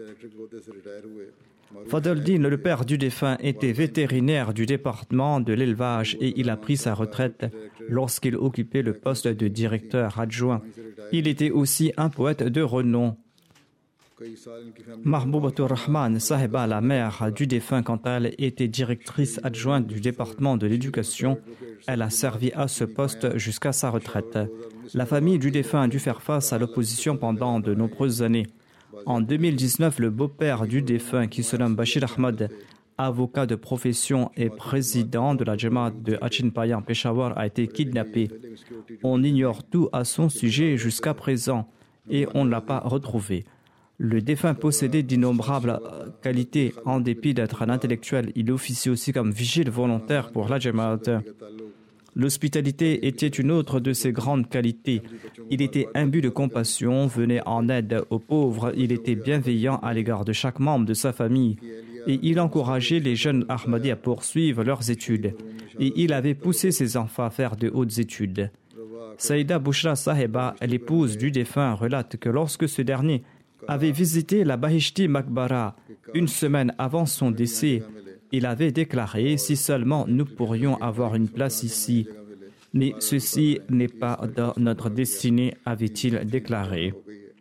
Fadluddin, le père du défunt, était vétérinaire du département de l'élevage et il a pris sa retraite lorsqu'il occupait le poste de directeur adjoint. Il était aussi un poète de renom. Mahboubatur Rahman Sahiba, la mère du défunt, quant à elle, était directrice adjointe du département de l'éducation. Elle a servi à ce poste jusqu'à sa retraite. La famille du défunt a dû faire face à l'opposition pendant de nombreuses années. En 2019, le beau-père du défunt, qui se nomme Bashir Ahmad, avocat de profession et président de la Jamaat de Achinpaya en Peshawar, a été kidnappé. On ignore tout à son sujet jusqu'à présent et on ne l'a pas retrouvé. Le défunt possédait d'innombrables qualités. En dépit d'être un intellectuel, il officiait aussi comme vigile volontaire pour la Jamaat. L'hospitalité était une autre de ses grandes qualités. Il était imbu de compassion, venait en aide aux pauvres, il était bienveillant à l'égard de chaque membre de sa famille et il encourageait les jeunes Ahmadis à poursuivre leurs études et il avait poussé ses enfants à faire de hautes études. Saïda Bushra Sahiba, l'épouse du défunt, relate que lorsque ce dernier avait visité la Bahishti Makbara une semaine avant son décès, il avait déclaré « Si seulement nous pourrions avoir une place ici ». Mais ceci n'est pas dans notre destinée, avait-il déclaré.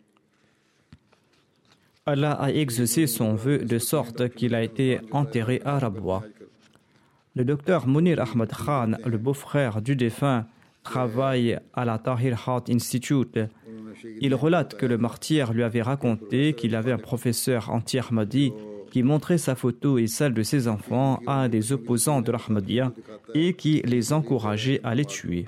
Allah a exaucé son vœu de sorte qu'il a été enterré à Rabwa. Le docteur Munir Ahmad Khan, le beau-frère du défunt, travaille à la Tahir Heart Institute. Il relate que le martyr lui avait raconté qu'il avait un professeur anti-Ahmadi qui montrait sa photo et celle de ses enfants à des opposants de l'Ahmadiyya et qui les encourageait à les tuer.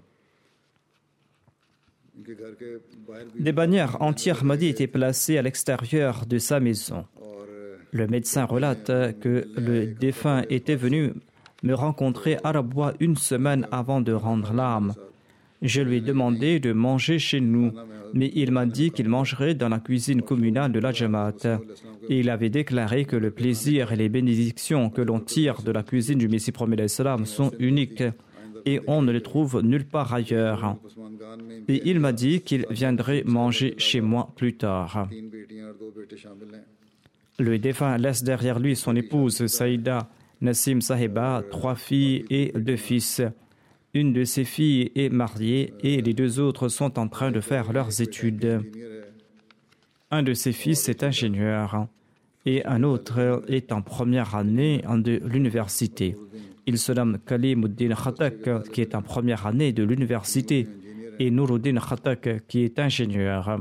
Des bannières anti-Ahmadi étaient placées à l'extérieur de sa maison. Le médecin relate que le défunt était venu me rencontrer à Rabwa une semaine avant de rendre l'âme. Je lui ai demandé de manger chez nous, mais il m'a dit qu'il mangerait dans la cuisine communale de la Jamaat. Et il avait déclaré que le plaisir et les bénédictions que l'on tire de la cuisine du Messie premier d'Islam sont uniques et on ne les trouve nulle part ailleurs. Et il m'a dit qu'il viendrait manger chez moi plus tard. Le défunt laisse derrière lui son épouse Saïda Nassim Sahiba, 3 filles et 2 fils. Une de ses filles est mariée et les 2 autres sont en train de faire leurs études. Un de ses fils est ingénieur et un autre est en première année de l'université. Il se nomme Kalimuddin Khatak, qui est en première année de l'université, et Nuruddin Khatak, qui est ingénieur.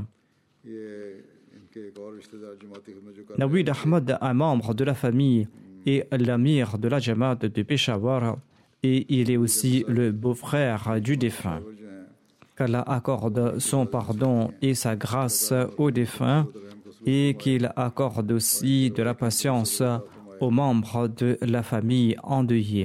Nawid Ahmad, un membre de la famille, est l'amir de la Jamaat de Peshawar et il est aussi le beau-frère du défunt. Qu'Allah accorde son pardon et sa grâce au défunt et qu'il accorde aussi de la patience aux membres de la famille endeuillée.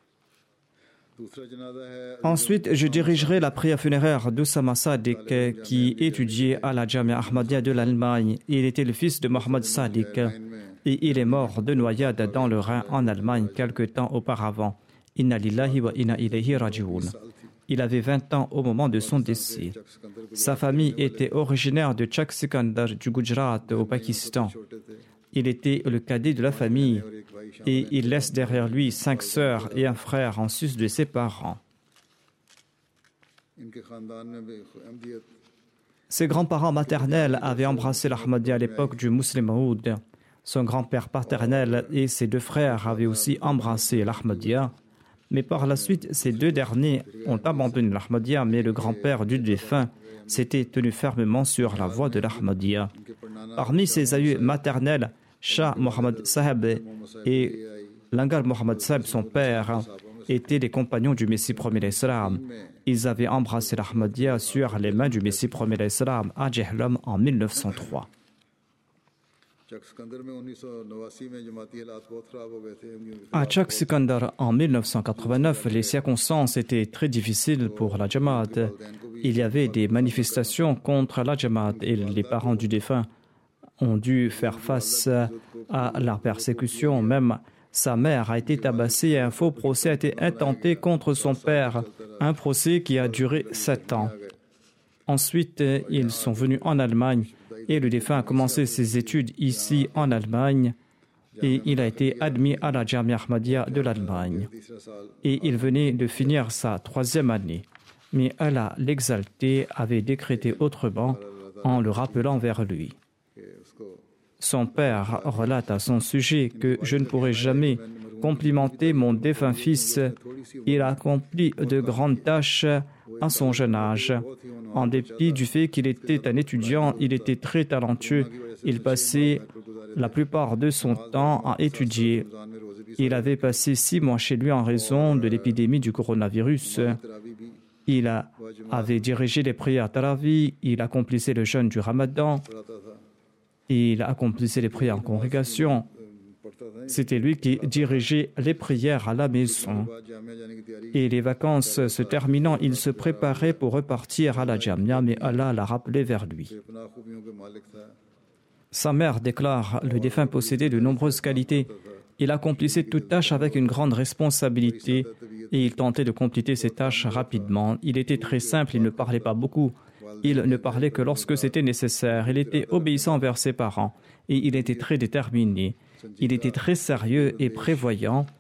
Ensuite, je dirigerai la prière funéraire d'Oussama Sadiq qui étudiait à la Jamia Ahmadiyya de l'Allemagne. Il était le fils de Mohamed Sadiq et il est mort de noyade dans le Rhin en Allemagne quelque temps auparavant. Inna lillahi wa inna ilayhi raji'un. Il avait 20 ans au moment de son décès. Sa famille était originaire de Chak Sikandar du Gujarat au Pakistan. Il était le cadet de la famille et il laisse derrière lui 5 sœurs et un frère en sus de ses parents. Ses grands-parents maternels avaient embrassé l'Ahmadiyya à l'époque du Muslim Maud. Son grand-père paternel et ses 2 frères avaient aussi embrassé l'Ahmadiyya. Mais par la suite, ces 2 derniers ont abandonné l'Ahmadiyya, mais le grand-père du défunt s'était tenu fermement sur la voie de l'Ahmadiyya. Parmi ses aïeux maternels, Shah Mohammad Saheb et Langar Mohammad Saheb, son père, étaient les compagnons du Messie premier d'Islam. Ils avaient embrassé l'Ahmadiyya sur les mains du Messie premier d'Islam à Jehlam en 1903. À Chak Sikandar, en 1989, les circonstances étaient très difficiles pour la Jamaat. Il y avait des manifestations contre la Jamaat et les parents du défunt ont dû faire face à la persécution. Même sa mère a été tabassée et un faux procès a été intenté contre son père, un procès qui a duré 7 ans. Ensuite, ils sont venus en Allemagne et le défunt a commencé ses études ici en Allemagne et il a été admis à la Jamia Ahmadiyya de l'Allemagne. Et il venait de finir sa 3e année. Mais Allah, l'exalté, avait décrété autrement en le rappelant vers lui. Son père relate à son sujet que je ne pourrai jamais complimenter mon défunt fils. Il a accompli de grandes tâches à son jeune âge. En dépit du fait qu'il était un étudiant, il était très talentueux. Il passait la plupart de son temps à étudier. Il avait passé 6 mois chez lui en raison de l'épidémie du coronavirus. Il avait dirigé les prières Taravi, il accomplissait le jeûne du Ramadan, il accomplissait les prières en congrégation. C'était lui qui dirigeait les prières à la maison. Et les vacances se terminant, il se préparait pour repartir à la Jamia, mais Allah l'a rappelé vers lui. Sa mère déclare: le défunt possédait de nombreuses qualités. Il accomplissait toute tâche avec une grande responsabilité et il tentait de compléter ses tâches rapidement. Il était très simple, il ne parlait pas beaucoup. Il ne parlait que lorsque c'était nécessaire. Il était obéissant envers ses parents et il était très déterminé. Il était très sérieux et prévoyant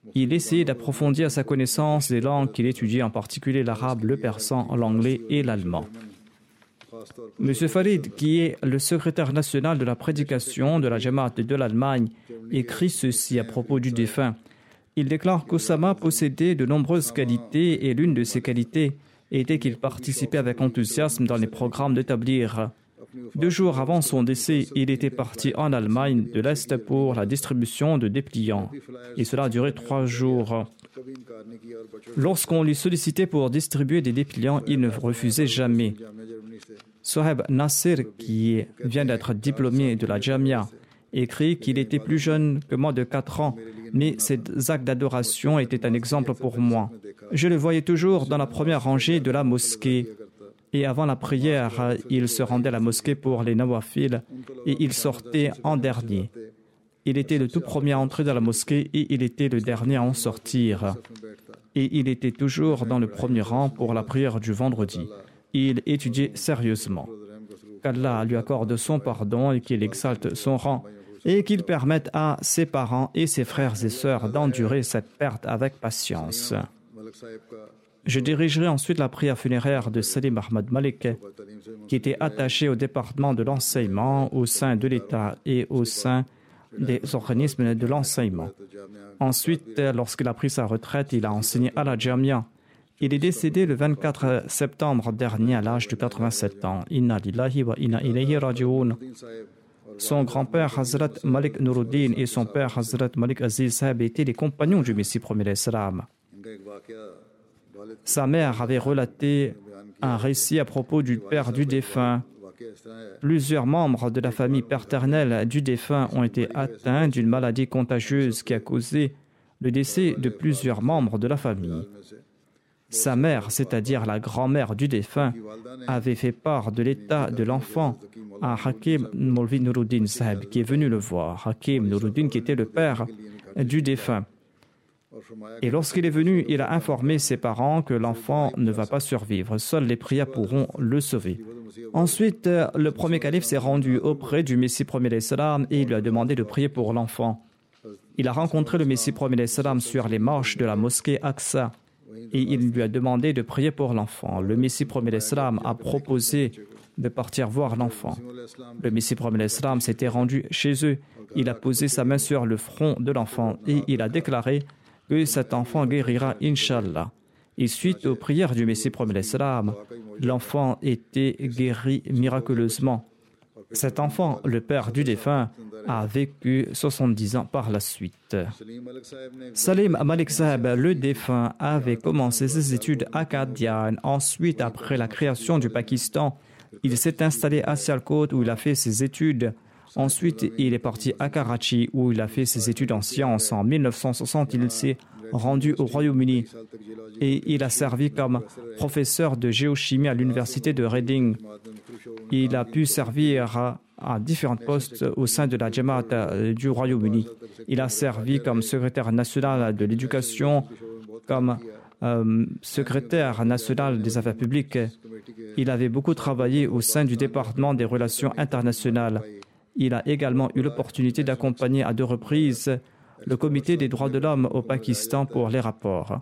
Il essayait d'approfondir sa connaissance des langues qu'il étudiait, en particulier l'arabe, le persan, l'anglais et l'allemand. M. Farid, qui est le secrétaire national de la prédication de la Jamaat de l'Allemagne, écrit ceci à propos du défunt. Il déclare qu'Osama possédait de nombreuses qualités et l'une de ces qualités était qu'il participait avec enthousiasme dans les programmes d'établir. 2 jours avant son décès, il était parti en Allemagne de l'Est pour la distribution de dépliants. Et cela a duré 3 jours. Lorsqu'on lui sollicitait pour distribuer des dépliants, il ne refusait jamais. Soheb Nasser, qui vient d'être diplômé de la Jamia, écrit qu'il était plus jeune que moi de 4 ans, mais ses actes d'adoration étaient un exemple pour moi. Je le voyais toujours dans la première rangée de la mosquée. Et avant la prière, il se rendait à la mosquée pour les nawafil et il sortait en dernier. Il était le tout premier à entrer dans la mosquée et il était le dernier à en sortir. Et il était toujours dans le premier rang pour la prière du vendredi. Il étudiait sérieusement. Qu'Allah lui accorde son pardon et qu'il exalte son rang et qu'il permette à ses parents et ses frères et sœurs d'endurer cette perte avec patience. Je dirigerai ensuite la prière funéraire de Salim Ahmad Malik, qui était attaché au département de l'enseignement au sein de l'État et au sein des organismes de l'enseignement. Ensuite, lorsqu'il a pris sa retraite, il a enseigné à la Jamia. Il est décédé le 24 septembre dernier à l'âge de 87 ans. Inna lillahi wa inna ilayhi raji'un. Son grand-père Hazrat Malik Nuruddin et son père Hazrat Malik Aziz Sahib étaient les compagnons du Messie premier l'Islam. Sa mère avait relaté un récit à propos du père du défunt. Plusieurs membres de la famille paternelle du défunt ont été atteints d'une maladie contagieuse qui a causé le décès de plusieurs membres de la famille. Sa mère, c'est-à-dire la grand-mère du défunt, avait fait part de l'état de l'enfant à Hakim Maulvi Nuruddin Sahib, qui est venu le voir. Hakim Nuruddin, qui était le père du défunt. Et lorsqu'il est venu, il a informé ses parents que l'enfant ne va pas survivre. Seules les prières pourront le sauver. Ensuite, le premier calife s'est rendu auprès du Messie premier l'Islam et il lui a demandé de prier pour l'enfant. Il a rencontré le Messie premier l'Islam sur les marches de la mosquée Aqsa et il lui a demandé de prier pour l'enfant. Le Messie premier l'Islam a proposé de partir voir l'enfant. Le Messie premier l'Islam s'était rendu chez eux. Il a posé sa main sur le front de l'enfant et il a déclaré que cet enfant guérira, Inch'Allah. Et suite aux prières du Messie premier l'Islam, l'enfant était guéri miraculeusement. Cet enfant, le père du défunt, a vécu 70 ans par la suite. Salim Malik Sahib, le défunt, avait commencé ses études à Qadian. Ensuite, après la création du Pakistan, il s'est installé à Sialkot où il a fait ses études. Ensuite, il est parti à Karachi où il a fait ses études en sciences. En 1960, il s'est rendu au Royaume-Uni et il a servi comme professeur de géochimie à l'université de Reading. Il a pu servir à différents postes au sein de la Jamaat du Royaume-Uni. Il a servi comme secrétaire national de l'éducation, comme secrétaire national des affaires publiques. Il avait beaucoup travaillé au sein du département des relations internationales. Il a également eu l'opportunité d'accompagner à 2 reprises le comité des droits de l'homme au Pakistan pour les rapports.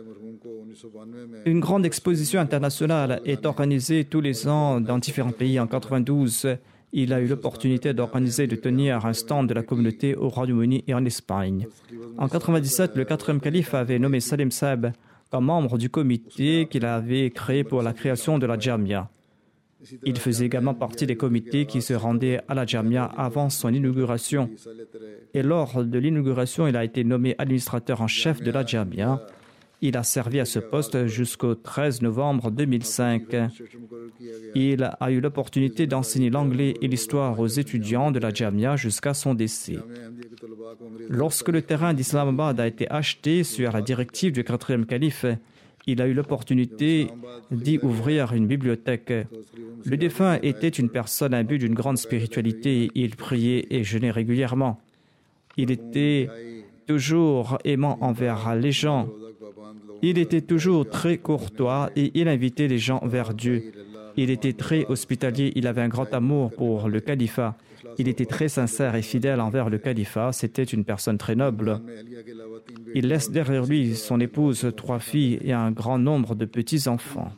Une grande exposition internationale est organisée tous les ans dans différents pays. En 1992, il a eu l'opportunité d'organiser, de tenir un stand de la communauté au Royaume-Uni et en Espagne. En 1997, le 4e calife avait nommé Salim Sahib comme membre du comité qu'il avait créé pour la création de la Jamia. Il faisait également partie des comités qui se rendaient à la Jamia avant son inauguration. Et lors de l'inauguration, il a été nommé administrateur en chef de la Jamia. Il a servi à ce poste jusqu'au 13 novembre 2005. Il a eu l'opportunité d'enseigner l'anglais et l'histoire aux étudiants de la Jamia jusqu'à son décès. Lorsque le terrain d'Islamabad a été acheté sur la directive du 4e calife, il a eu l'opportunité d'y ouvrir une bibliothèque. Le défunt était une personne imbue d'une grande spiritualité. Il priait et jeûnait régulièrement. Il était toujours aimant envers les gens. Il était toujours très courtois et il invitait les gens vers Dieu. Il était très hospitalier. Il avait un grand amour pour le califat. Il était très sincère et fidèle envers le califat. C'était une personne très noble. Il laisse derrière lui son épouse, 3 filles et un grand nombre de petits-enfants.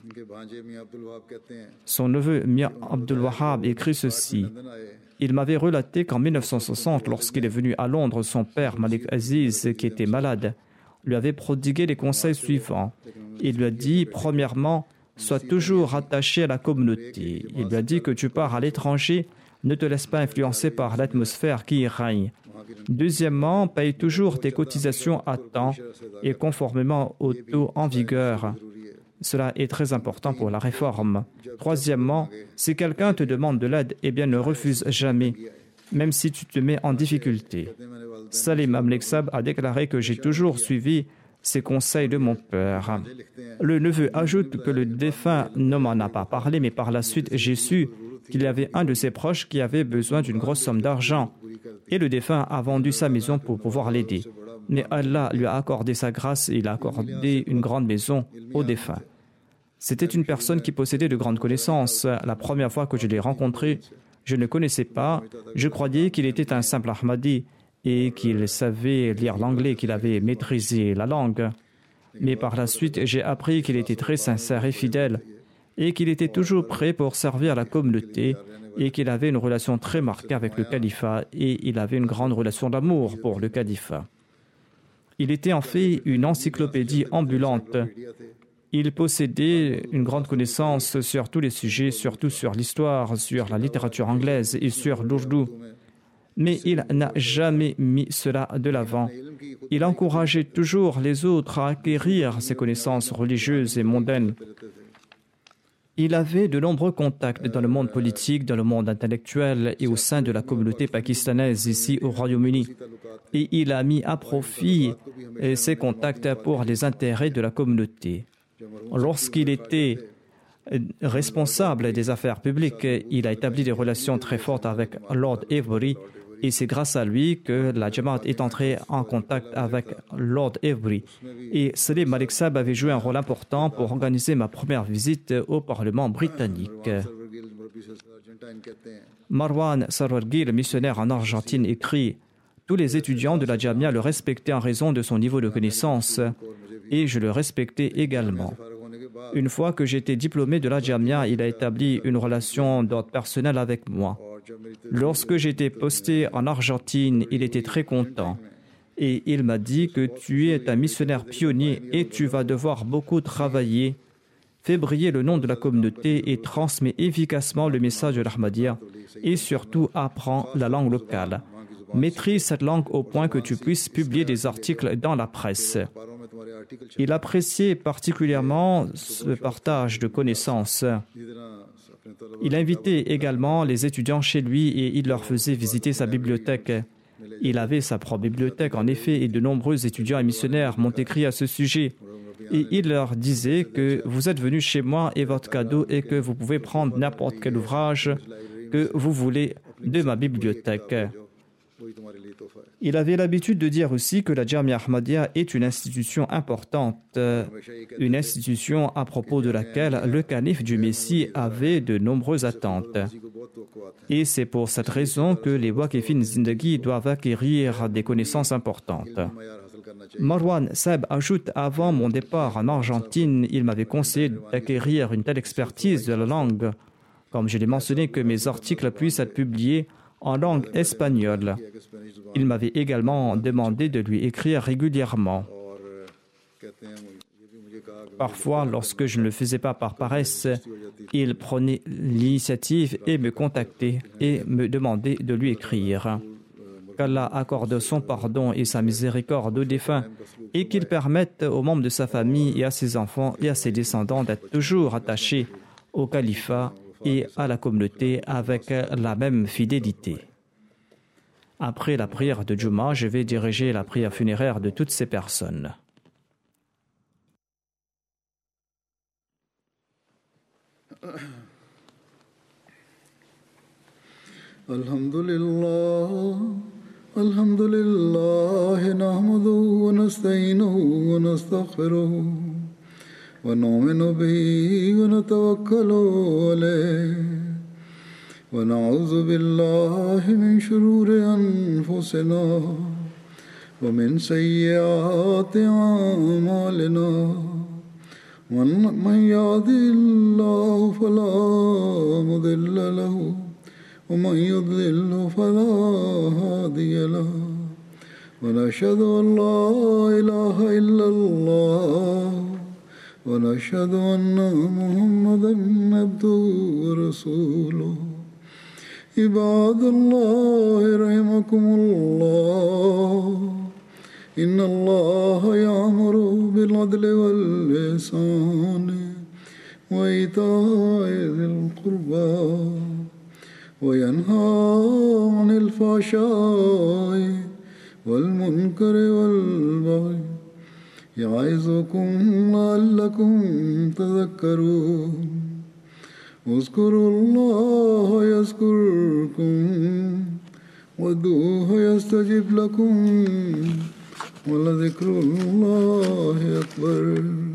Son neveu Mia Abdul Wahab écrit ceci. Il m'avait relaté qu'en 1960, lorsqu'il est venu à Londres, son père, Malik Aziz, qui était malade, lui avait prodigué les conseils suivants. Il lui a dit, premièrement, sois toujours attaché à la communauté. Il lui a dit que tu pars à l'étranger, ne te laisse pas influencer par l'atmosphère qui y règne. Deuxièmement, paye toujours tes cotisations à temps et conformément au taux en vigueur. Cela est très important pour la réforme. Troisièmement, si quelqu'un te demande de l'aide, eh bien ne refuse jamais, même si tu te mets en difficulté. Salim Amleksab a déclaré que j'ai toujours suivi ces conseils de mon père. Le neveu ajoute que le défunt ne m'en a pas parlé, mais par la suite, j'ai su qu'il y avait un de ses proches qui avait besoin d'une grosse somme d'argent. Et le défunt a vendu sa maison pour pouvoir l'aider. Mais Allah lui a accordé sa grâce et il a accordé une grande maison au défunt. C'était une personne qui possédait de grandes connaissances. La première fois que je l'ai rencontré, je ne le connaissais pas. Je croyais qu'il était un simple Ahmadi et qu'il savait lire l'anglais, qu'il avait maîtrisé la langue. Mais par la suite, j'ai appris qu'il était très sincère et fidèle et qu'il était toujours prêt pour servir la communauté et qu'il avait une relation très marquée avec le califat et il avait une grande relation d'amour pour le califat. Il était en fait une encyclopédie ambulante. Il possédait une grande connaissance sur tous les sujets, surtout sur l'histoire, sur la littérature anglaise et sur l'ourdou. Mais il n'a jamais mis cela de l'avant. Il encourageait toujours les autres à acquérir ces connaissances religieuses et mondaines. Il avait de nombreux contacts dans le monde politique, dans le monde intellectuel et au sein de la communauté pakistanaise ici au Royaume-Uni. Et il a mis à profit ces contacts pour les intérêts de la communauté. Lorsqu'il était responsable des affaires publiques, il a établi des relations très fortes avec Lord Avebury et c'est grâce à lui que la Jamaat est entrée en contact avec Lord Avebury. Et Salim Maliksab avait joué un rôle important pour organiser ma première visite au Parlement britannique. Marwan Sarwargil, missionnaire en Argentine, écrit « Tous les étudiants de la Jamia le respectaient en raison de son niveau de connaissance et je le respectais également. Une fois que j'étais diplômé de la Jamia, il a établi une relation d'ordre personnel avec moi. Lorsque j'étais posté en Argentine, il était très content. Et il m'a dit que tu es un missionnaire pionnier et tu vas devoir beaucoup travailler. Fais briller le nom de la communauté et transmets efficacement le message de l'Ahmadiyya. Et surtout, apprends la langue locale. Maîtrise cette langue au point que tu puisses publier des articles dans la presse. Il appréciait particulièrement ce partage de connaissances. Il invitait également les étudiants chez lui et il leur faisait visiter sa bibliothèque. Il avait sa propre bibliothèque, en effet, et de nombreux étudiants et missionnaires m'ont écrit à ce sujet. Et il leur disait que vous êtes venus chez moi et votre cadeau est que vous pouvez prendre n'importe quel ouvrage que vous voulez de ma bibliothèque. Il avait l'habitude de dire aussi que la Jamia Ahmadiyya est une institution importante, une institution à propos de laquelle le calife du Messie avait de nombreuses attentes. Et c'est pour cette raison que les Waqifin Zindagi doivent acquérir des connaissances importantes. Marwan Saeb ajoute, avant mon départ en Argentine, il m'avait conseillé d'acquérir une telle expertise de la langue, comme je l'ai mentionné, que mes articles puissent être publiés en langue espagnole. Il m'avait également demandé de lui écrire régulièrement. Parfois, lorsque je ne le faisais pas par paresse, il prenait l'initiative et me contactait et me demandait de lui écrire. Qu'Allah accorde son pardon et sa miséricorde aux défunts et qu'il permette aux membres de sa famille et à ses enfants et à ses descendants d'être toujours attachés au califat et à la communauté avec la même fidélité. Après la prière de Juma, je vais diriger la prière funéraire de toutes ces personnes. Alhamdulillah, nahmaduhu wa nasta'inuhu wa nastaghfiruh. ونؤمن به ونتوكل عليه ونعوذ بالله من شرور أنفسنا ومن سيئات أعمالنا من يهده الله فلا مضل له ومن يضلل فلا هادي له ونشهد أن لا إله إلا الله ونشهد أن محمدا عبده ورسوله عباد الله رحمكم الله إن الله يأمر بالعدل والإحسان وإيتاء ذي القربى وينهى عن الفحشاء والمنكر والبغي يعظكم لعلكم تذكرون اذكروا الله يذكركم وادعوه يستجب لكم ولذكر الله أكبر.